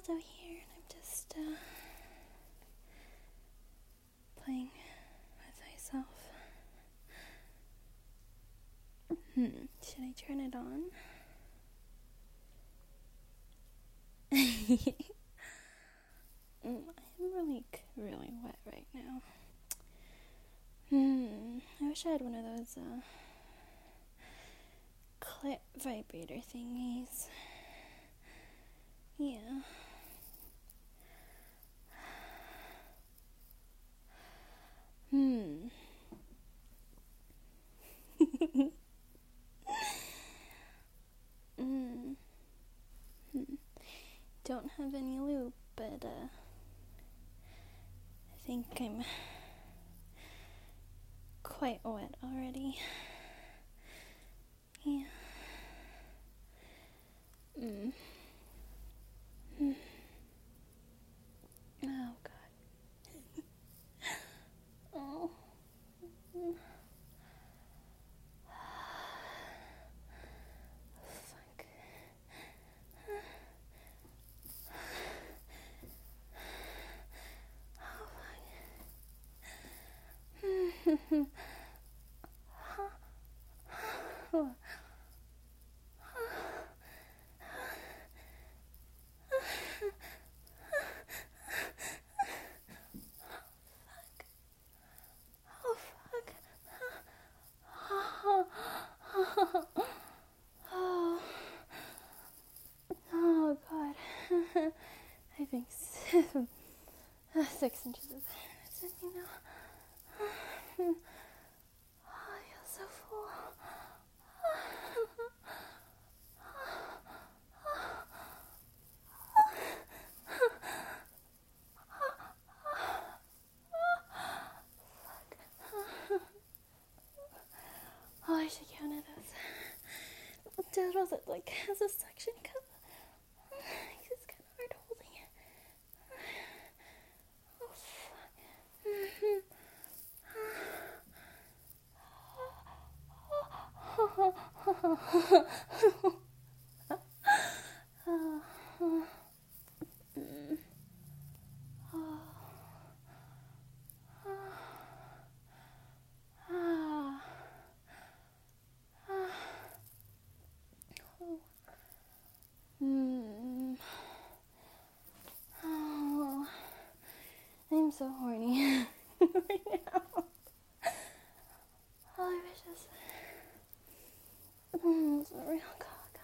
Aldo here, and I'm just playing with myself. Should I turn it on? I'm really wet right now. I wish I had one of those clit vibrator thingies. Yeah. Don't have any lube, but I think I'm quite wet already. Yeah. Oh, God. Oh. Fuck. Oh. Oh, God. I think 6 inches of it's in me now. Oh, I feel so full. Oh, I should get one of those. Doodles that has a suction cup. It's kind of hard holding it. Oh, I'm so horny right now. Oh, I wish this was a real cock.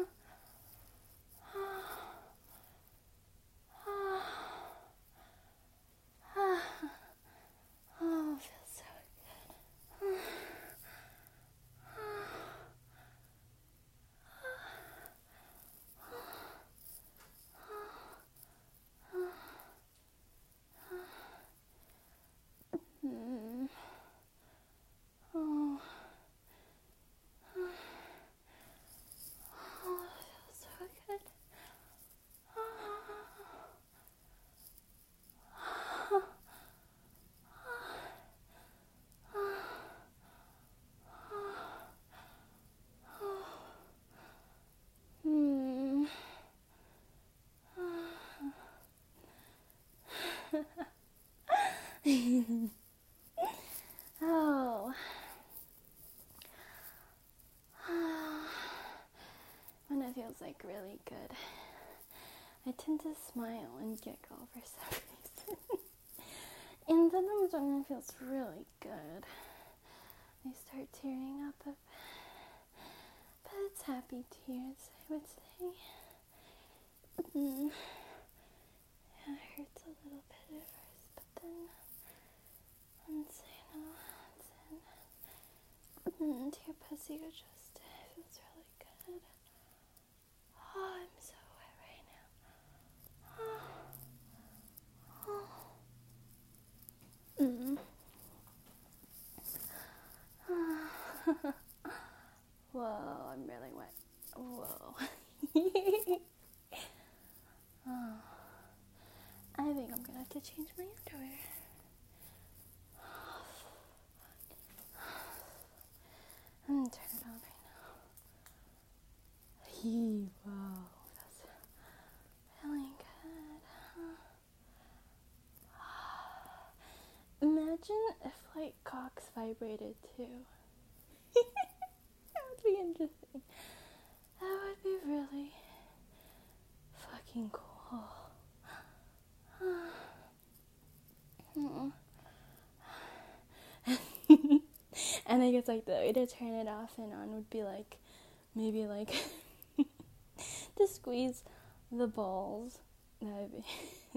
Oh, it feels so good. Oh. Oh, it feels so good. Oh. When it feels really good, I tend to smile and giggle for some reason. And sometimes when it feels really good, I start tearing up a bit. But it's happy tears, I would say. Yeah, it hurts a little bit at first, but then once I know it's in, to your pussy adjust, it feels really good. Oh, I'm so wet right now. Whoa, I'm really wet. Whoa. Oh, I think I'm gonna have to change my underwear. I'm gonna turn it on right now. Wow, that's feeling good. Imagine if like cocks vibrated too. That would be interesting. That would be really fucking cool. And I guess like the way to turn it off and on would be like maybe like to squeeze the balls. That would be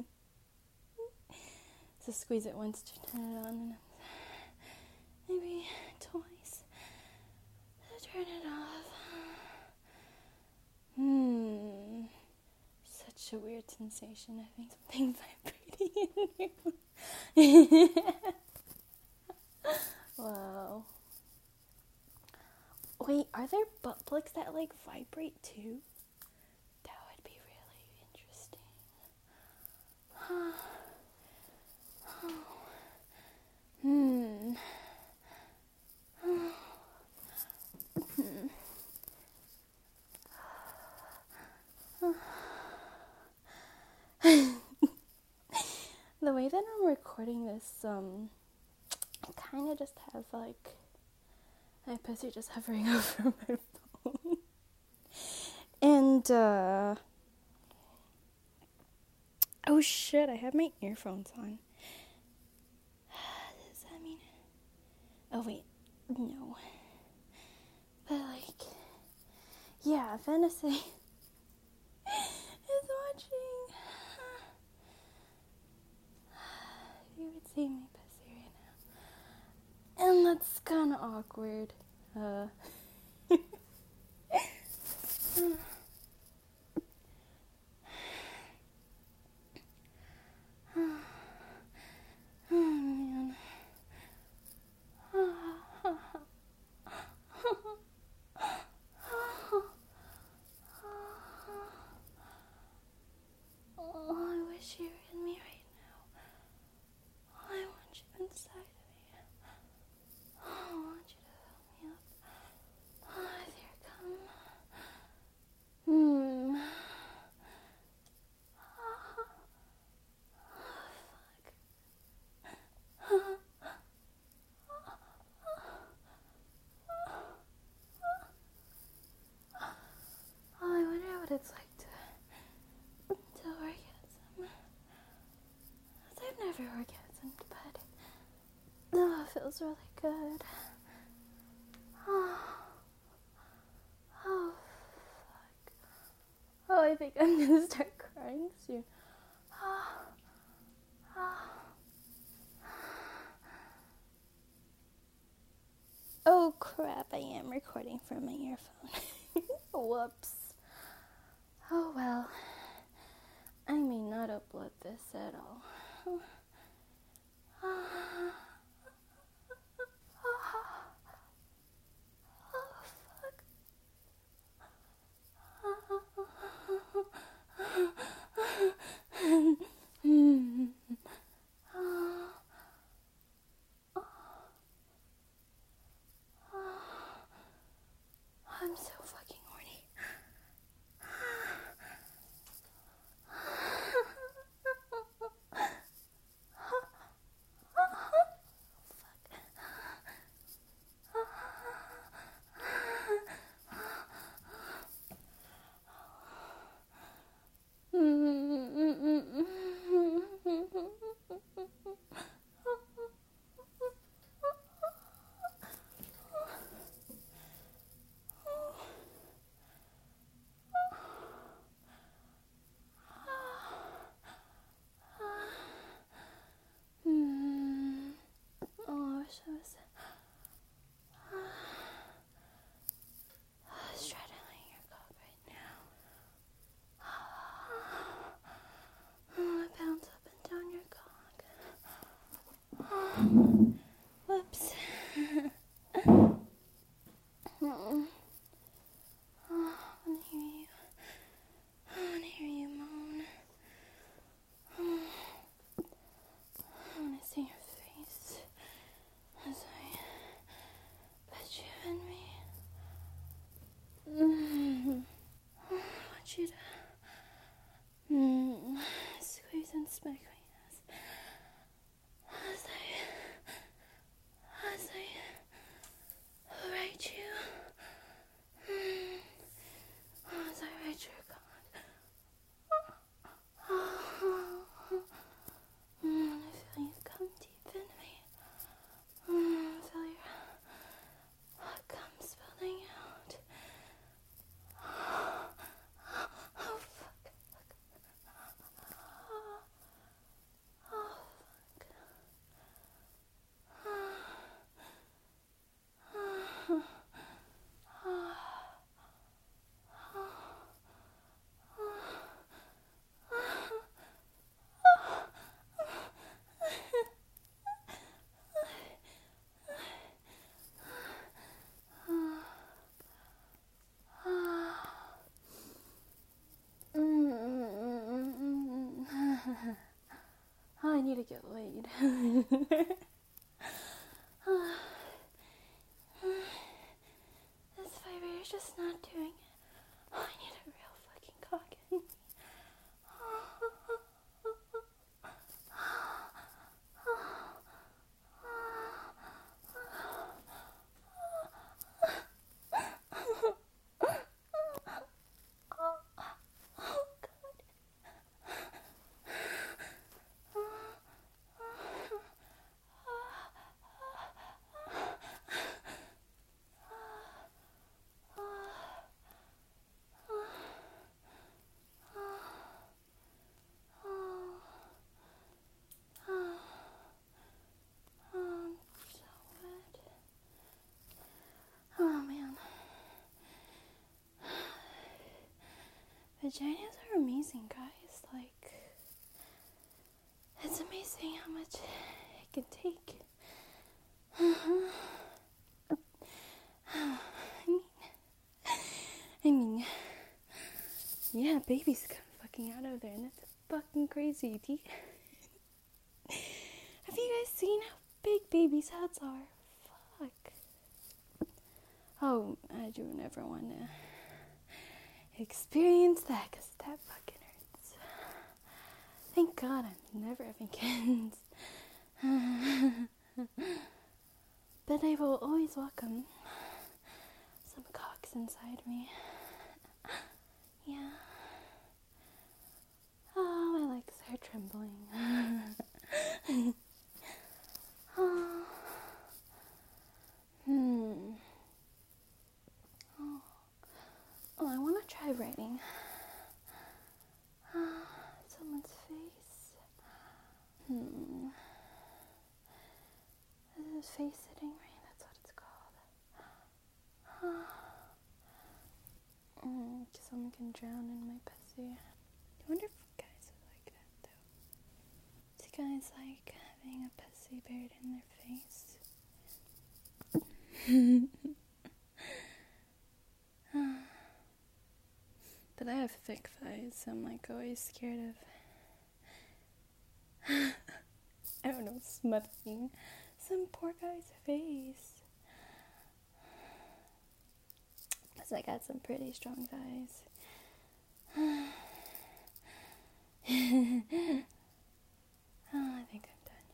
to squeeze it once to turn it on, and maybe twice to turn it off. Such a weird sensation having something vibrating in you. Wow. Wait, are there butt plugs that like vibrate too? That would be really interesting. The way that I'm recording this, it kind of just has like my pussy just hovering over my phone. And, oh shit, I have my earphones on. Does that mean, oh wait, no. But like, yeah, Fantasy is watching. You would see my pussy right now. And that's kind of awkward. Oh man. Oh, I wish you were in me right now. I want you inside of me. I want you to fill me up. Oh, there come. Oh, I wonder what it's like to orgasm. I've never orgasmed, but oh, it feels really good. Oh, fuck. Oh, I think I'm gonna start crying soon. Oh crap, I am recording from my earphone. Whoops. Oh well. I may not upload this at all. I'm so fucking horny. Oh, I wish I was straddling your cock right now. Oh, I bounce up and down your cock. Whoops. Oh, I wanna hear you. I wanna hear you moan. I wanna see your face as I put you in me. I want you to squeeze and smack my ass as I vaginas are amazing, guys. Like, it's amazing how much it can take. I mean, yeah, babies come fucking out of there, and that's fucking crazy. Have you guys seen how big babies' heads are? Fuck. Oh, I do never want to experience that, because that fucking hurts. Thank God I'm never having kids. But I will always welcome some cocks inside me. Yeah. Oh, my legs are trembling. Oh. Oh, I want to try writing someone's face. This is face sitting, right? That's what it's called. Someone can drown in my pussy. I wonder if guys would like that, though. Do guys like having a pussy buried in their face? But I have thick thighs, so I'm like always scared of I don't know, smothering some poor guy's face. Because I got some pretty strong thighs. Oh, I think I'm done.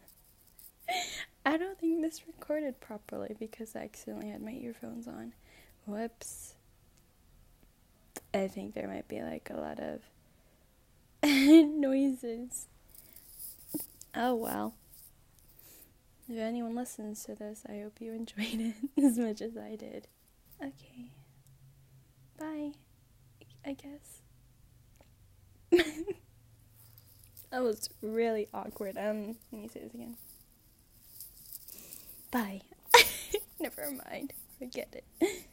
I don't think this recorded properly because I accidentally had my earphones on. Whoops. I think there might be like a lot of noises. Oh well. If anyone listens to this, I hope you enjoyed it as much as I did. Okay. Bye. I guess. That was really awkward. Let me say this again. Bye. Never mind. Forget it.